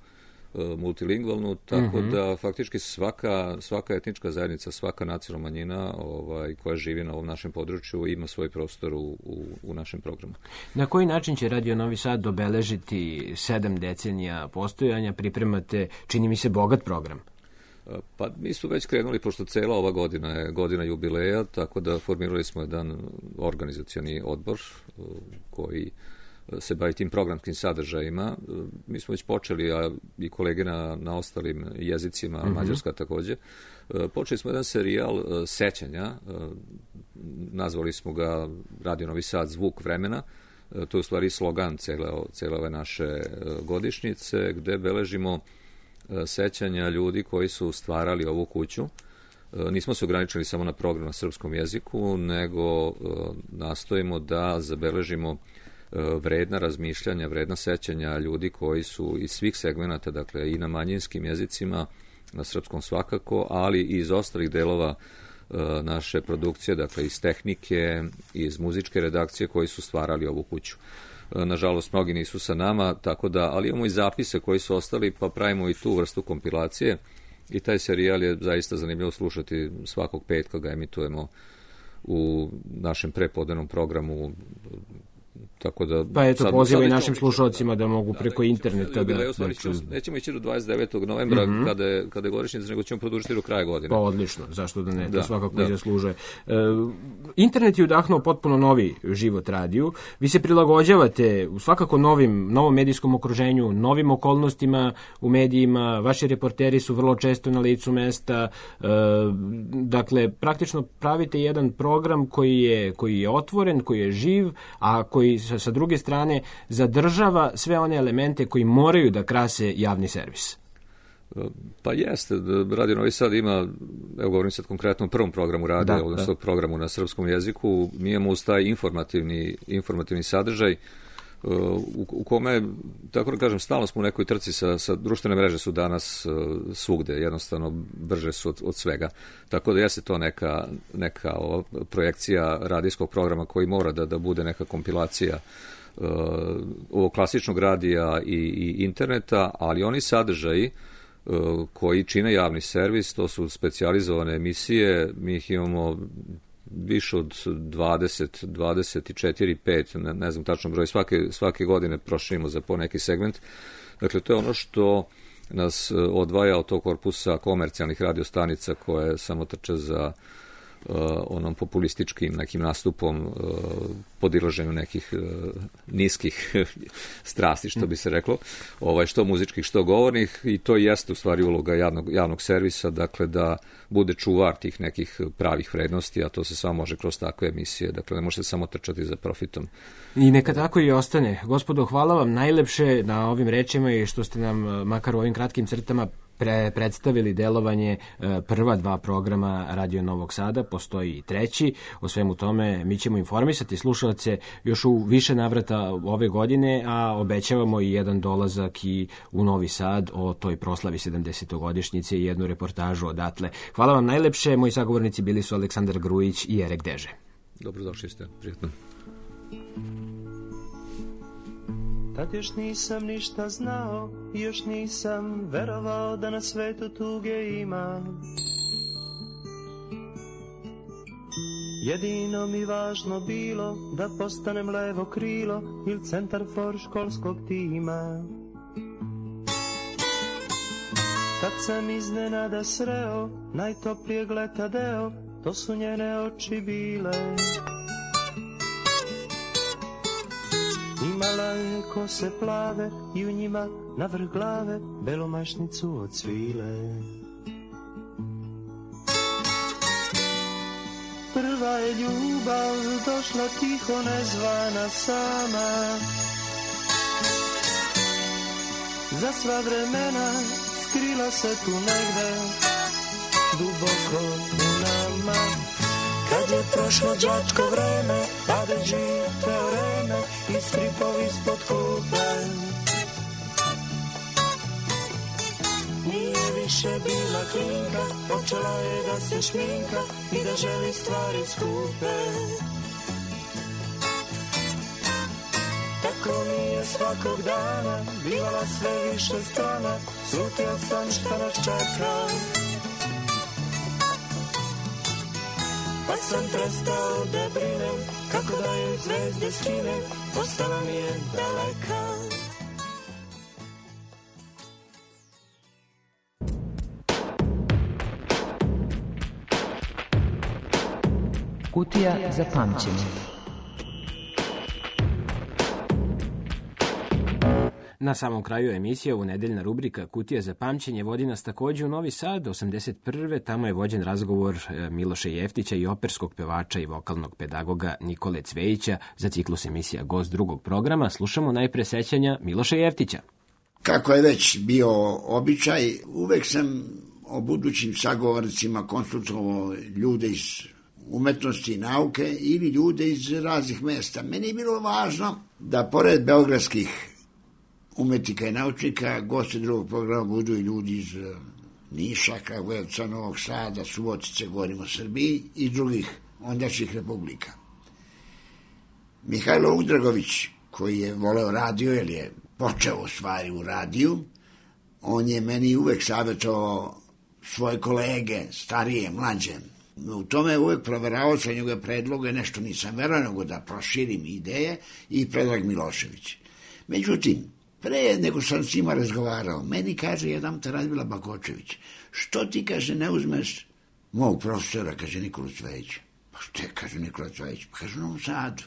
multilingvalnu, tako da faktički svaka etnička zajednica, svaka nacionalna manjina koja živi na ovom našem području ima svoj prostor u našem programu. Na koji način će Radio Novi Sad obeležiti 7 decenija postojanja? Pripremate, čini mi se, bogat program. Pa mi su već krenuli, pošto cela ova godina je godina jubileja, tako da formirali smo jedan organizacioni odbor koji se bavi tim programskim sadržajima. Mi smo već počeli, a i kolege na ostalim jezicima, Mađarska takođe, počeli smo jedan serijal sećanja, nazvali smo ga Radio Novi Sad Zvuk vremena. To je u stvari slogan cele ove naše godišnjice, gde beležimo sećanja ljudi koji su stvarali ovu kuću. Nismo se ograničili samo na program na srpskom jeziku, nego nastojimo da zabeležimo vredna razmišljanja, vredna sećanja ljudi koji su iz svih segmenata, dakle i na manjinskim jezicima, na srpskom svakako, ali i iz ostalih delova naše produkcije, dakle iz tehnike, iz muzičke redakcije koji su stvarali ovu kuću. Nažalost, mnogi nisu sa nama, tako da, ali imamo i zapise koji su ostali, pa pravimo i tu vrstu kompilacije i taj serijal je zaista zanimljivo slušati, svakog petka ga emitujemo u našem prepodnevnom programu. Tako da, pa eto, poziva i našim slušalcima da mogu preko interneta nećemo ići do 29. novembra kada je godišnjica, nego ćemo produžiti do kraja godine. Pa odlično, zašto da ne, to svakako i zaslužuje. Internet je udahnuo potpuno novi život radiju. Vi se prilagođavate u svakako novom medijskom okruženju, novim okolnostima u medijima, vaši reporteri su vrlo često na licu mesta, dakle, praktično pravite jedan program koji je otvoren, koji je živ, a koji sa druge strane zadržava sve one elemente koji moraju da krase javni servis. Pa jeste, Radio Novi Sad ima, evo govorim sad konkretno o prvom programu radija, odnosno programu na srpskom jeziku, mi imamo uz taj informativni sadržaj u kome, tako da kažem, stalno smo u nekoj trci sa društvene mreže su danas svugde, jednostavno brže su od svega. Tako da jeste to neka projekcija radijskog programa koji mora da bude neka kompilacija ovog klasičnog radija i interneta, ali oni sadržaji koji čine javni servis, to su specijalizovane emisije, mi ih imamo više od 20, 24, 5, ne znam tačno broj, svake godine proširimo za po neki segment. Dakle, to je ono što nas odvaja od tog korpusa komercijalnih radiostanica koje samo trče za onom populističkim nekim nastupom, podilaženju nekih niskih strasti, što bi se reklo, što muzičkih, što govornih, i to jeste u stvari uloga javnog servisa, dakle da bude čuvar tih nekih pravih vrednosti, a to se samo može kroz takve emisije, dakle ne možete samo trčati za profitom. I neka tako i ostane. Gospodo, hvala vam najlepše na ovim rečima i što ste nam, makar u ovim kratkim crtama, predstavili delovanje prva 2 programa Radio Novog Sada, postoji i treći. O svemu tome mi ćemo informisati slušalce još u više navrata ove godine, a obećavamo i jedan dolazak i u Novi Sad o toj proslavi 70-godišnjice i jednu reportažu odatle. Hvala vam najlepše, moji sagovornici bili su Aleksandar Grujić i Erek Deže. Dobrodošli ste, prijatno. Tad još nisam ništa znao i još nisam verovao da na svetu tuge ima. Jedino mi važno bilo da postanem levo krilo ili centar for školskog tima. Tad sam iznenada sreo najtoplijeg leta deo, to su njene oči bile. Imala je kose plave i u njima navrh glave belomašnicu od svile. Prva je ljubav došla tiho nezvana sama. Za sva vremena skrila se tu negde duboko u nama. Kad je prošlo đačko vreme, padeži teoreme i stripovi ispod klupe. Nije više bila klinka, počela je da se šminka i da želi stvari skupe. Tako mi je svakog dana bivala sve više strana, slutio sam šta nas čeka. Pa sam prestao da brinem, kako da je zvezde skinem, postala mi je daleka. Kutija za pamćenje. Na samom kraju emisije ovu nedeljna rubrika Kutija za pamćenje vodi nas također u Novi Sad, 81. Tamo je vođen razgovor Miloša Jeftića i operskog pevača i vokalnog pedagoga Nikole Cvejića za ciklus emisija Gost drugog programa. Slušamo najpre sećanja Miloša Jeftića. Kako je već bio običaj, uvek sam o budućim sagovornicima konsultovao ljude iz umetnosti i nauke ili ljude iz raznih mesta. Meni je bilo važno da pored beogradskih umetnika i naučnika gosti drugog programa budu i ljudi iz Niša, Kragujevca, Novog Sada, Subotice, govorimo o Srbiji i drugih ondašnjih republika. Mihajlo Udragović, koji je voleo radio, jer je počeo u stvari u radiju, on je meni uvek savjetovao svoje kolege, starije, mlađe. U tome je uvek proveravao sa njegove predloge, nešto nisam verao, nego da proširim ideje, i Predrag Milošević. Međutim, pre nego sam s njima razgovarao, meni kaže jedan Radmila Bakočević, što ti, kaže, ne uzmeš mog profesora, kaže Nikolu Cvejića. Pa što je, kaže Nikola Cvejić? Pa kaže u Novom Sadu.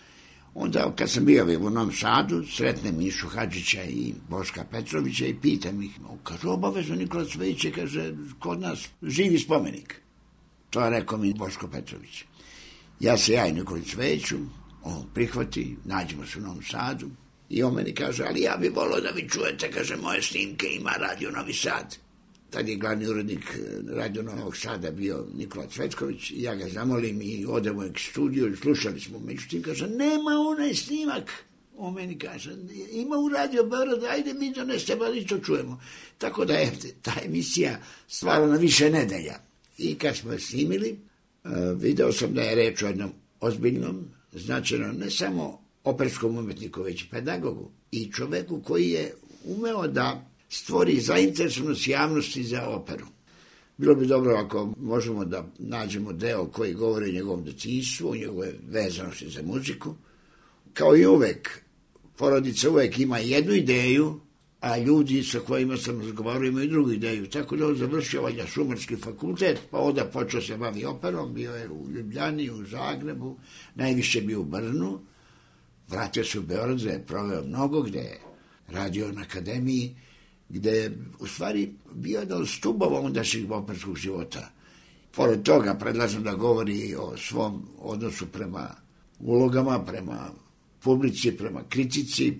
Onda kad sam bio u Novom Sadu, sretnem Mišu Hadžića i Boška Petrovića i pitam ih, kaže, obavezno Nikola Cvejić, kaže, kod nas živi spomenik. To je rekao mi Boško Petrović. Ja se javim Nikoli Cvejiću, on prihvati, nađemo se u Novom Sadu i on meni kaže, ali ja bih volio da vi čujete, kaže, moje snimke, ima Radio Novi Sad. Tad je glavni urednik Radio Novog Sada bio Nikola Cvetković i ja ga zamolim i odemo u studiju i slušali smo. Međutim, kaže, nema onaj snimak. On meni kaže, ima u Radio Beograd, ajde mi doneste, pa isto čujemo. Tako da je ta emisija stvarno na više nedelja. I kad smo je snimili, video sam da je reč o jednom ozbiljnom, značajno ne samo operskom umetniku, već i pedagogu i čoveku koji je umeo da stvori zainteresovanost javnosti za operu. Bilo bi dobro ako možemo da nađemo deo koji govori o njegovom detinjstvu, o njegove vezanosti za muziku. Kao i uvek, porodica uvek ima jednu ideju, a ljudi sa kojima sam razgovarao imaju drugu ideju. Tako da on završio valjda Šumarski fakultet, pa onda počeo se bavi operom, bio je u Ljubljani, u Zagrebu, najviše bio u Brnu, vratio se u Beograd, gde je proveo mnogo, gde je radio na akademiji, gde je u stvari bio jedan od stubova ondašnjeg operskog života. Pored toga predlažem da govori o svom odnosu prema ulogama, prema publici, prema kritici,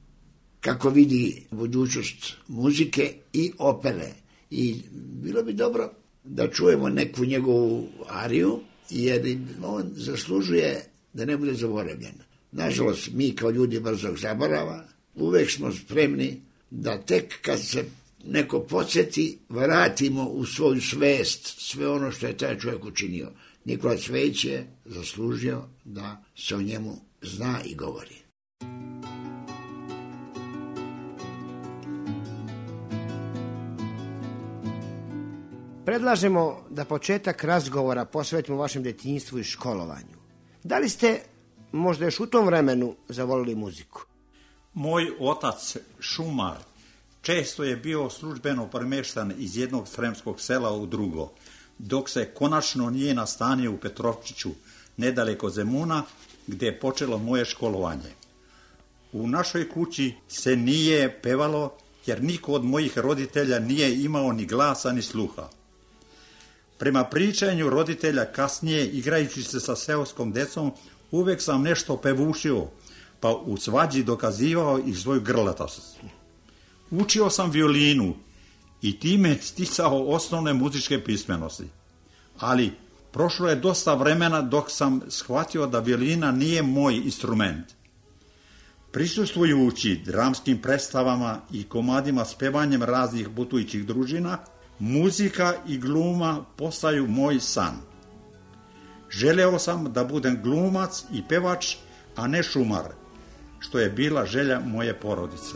kako vidi budućnost muzike i opere. I bilo bi dobro da čujemo neku njegovu ariju, jer on zaslužuje da ne bude zaboravljen. Nažalost, mi kao ljudi brzog zaborava uvek smo spremni da tek kad se neko podsjeti vratimo u svoju svest sve ono što je taj čovjek učinio. Nikola Cvejić je zaslužio da se o njemu zna i govori. Predlažemo da početak razgovora posvetimo vašem detinjstvu i školovanju. Da li ste možda još u tom vremenu zavolili muziku? Moj otac, šumar, često je bio službeno premeštan iz jednog sremskog sela u drugo, dok se konačno nije nastanio u Petrovčiću, nedaleko Zemuna, gdje je počelo moje školovanje. U našoj kući se nije pevalo, jer niko od mojih roditelja nije imao ni glasa ni sluha. Prema pričanju roditelja kasnije, igrajući se sa seoskom decom, uvek sam nešto pevušio, pa u svađi dokazivao i svoju grlatost. Učio sam violinu i time sticao osnovne muzičke pismenosti. Ali prošlo je dosta vremena dok sam shvatio da violina nije moj instrument. Prisustvujući dramskim predstavama i komadima s pevanjem raznih putujućih družina, muzika i gluma postaju moj san. Želeo sam da budem glumac i pevač, a ne šumar. što je bila želja moje porodice.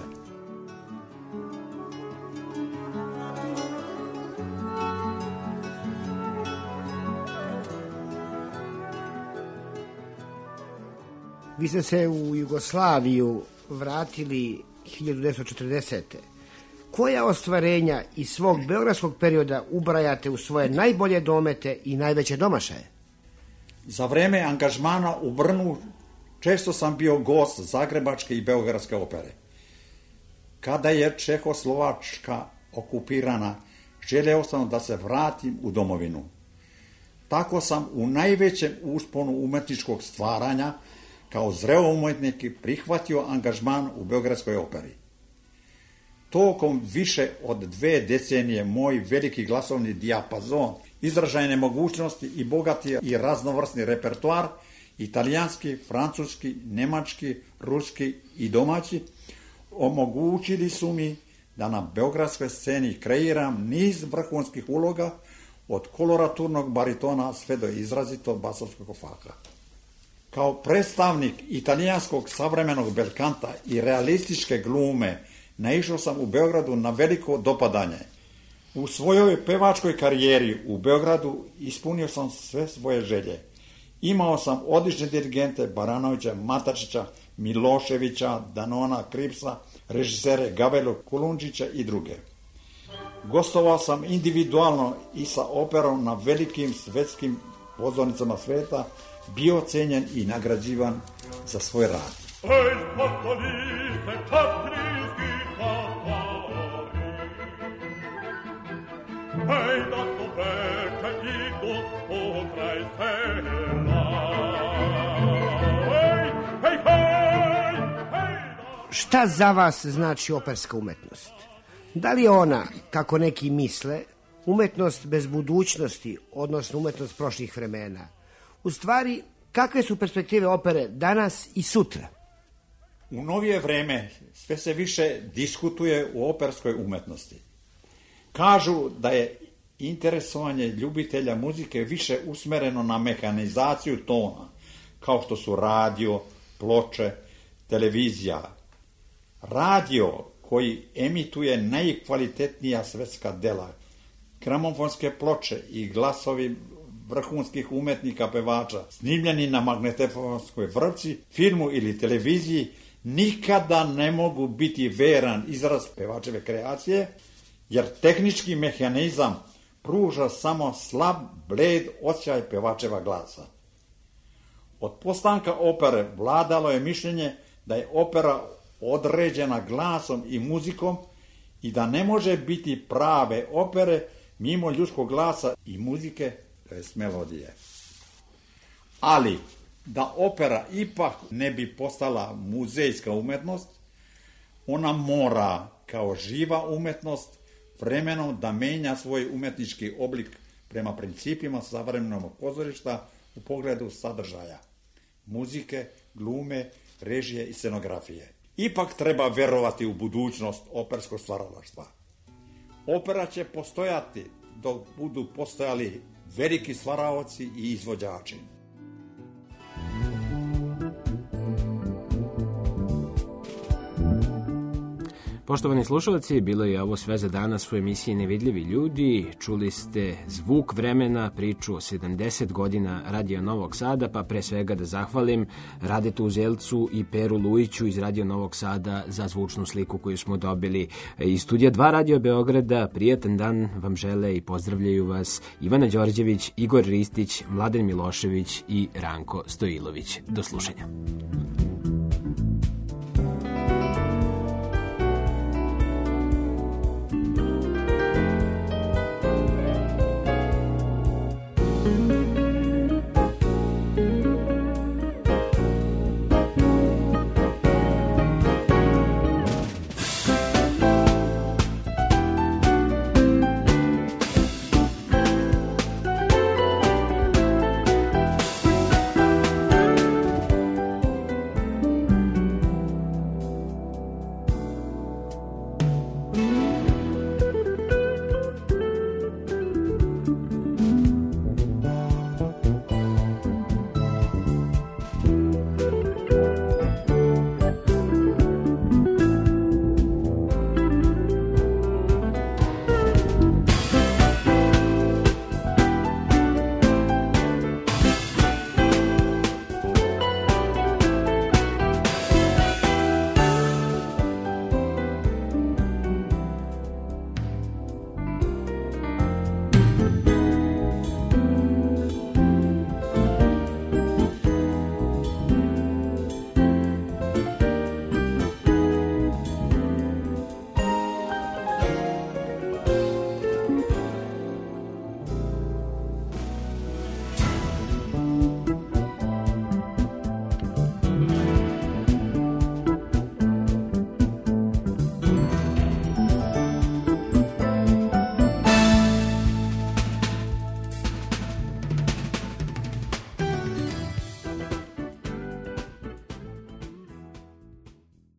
Vi ste se u Jugoslaviju vratili 1940. Koja ostvarenja iz svog beogradskog perioda ubrajate u svoje najbolje domete i najveće domašaje? Za vreme angažmana u Brnu često sam bio gost Zagrebačke i Beogradske opere. Kada je Čehoslovačka okupirana, želeo sam da se vratim u domovinu. Tako sam u najvećem usponu umetničkog stvaranja kao zreo umetnik prihvatio angažman u Beogradskoj operi. Tokom više od 2 decenije moj veliki glasovni dijapazon, izražajne mogućnosti i bogati i raznovrsni repertoar, italijanski, francuski, nemački, ruski i domaći, omogućili su mi da na beogradskoj sceni kreiram niz vrhunskih uloga od koloraturnog baritona sve do izrazito basovskog faha. Kao predstavnik italijanskog savremenog belkanta i realističke glume naišao sam u Beogradu na veliko dopadanje. U svojoj pevačkoj karijeri u Beogradu ispunio sam sve svoje želje. Imao sam odlične dirigente Baranovića, Matačića, Miloševića, Danona, Kripsa, režisere Gavelu, Kulundžića i druge. Gostovao sam individualno i sa operom na velikim svetskim pozornicama sveta, bio cenjen i nagrađivan za svoj rad. Šta za vas znači operska umetnost? Da li je ona, kako neki misle, umetnost bez budućnosti, odnosno umetnost prošlih vremena? U stvari, kakve su perspektive opere danas i sutra? U novije vreme sve se više diskutuje u operskoj umetnosti. Kažu da je interesovanje ljubitelja muzike više usmereno na mehanizaciju tona, kao što su radio, ploče, televizija. Radio koji emituje najkvalitetnija svetska dela, gramofonske ploče i glasovi vrhunskih umetnika pevača, snimljeni na magnetofonskoj vrpci, filmu ili televiziji, nikada ne mogu biti veran izraz pevačeve kreacije, jer tehnički mehanizam pruža samo slab, bled osjećaj pevačeva glasa. Od postanka opere vladalo je mišljenje da je opera određena glasom i muzikom i da ne može biti prave opere mimo ljudskog glasa i muzike, to jest melodije. Ali da opera ipak ne bi postala muzejska umetnost, ona mora kao živa umetnost vremenom da menja svoj umetnički oblik prema principima savremenog pozorišta u pogledu sadržaja, muzike, glume, režije i scenografije. Ipak treba verovati u budućnost operskog stvaralaštva. Opera će postojati dok budu postojali veliki stvaraoci i izvođači. Poštovani slušalci, bilo je ovo sve za danas u emisiji Nevidljivi ljudi. Čuli ste zvuk vremena, priču o 70 godina Radio Novog Sada, pa pre svega da zahvalim Radetu Uzelcu i Peru Lujiću iz Radio Novog Sada za zvučnu sliku koju smo dobili iz studija 2 Radio Beograda. Prijatan dan vam žele i pozdravljaju vas Ivana Đorđević, Igor Ristić, Mladen Milošević i Ranko Stojilović. Do slušanja.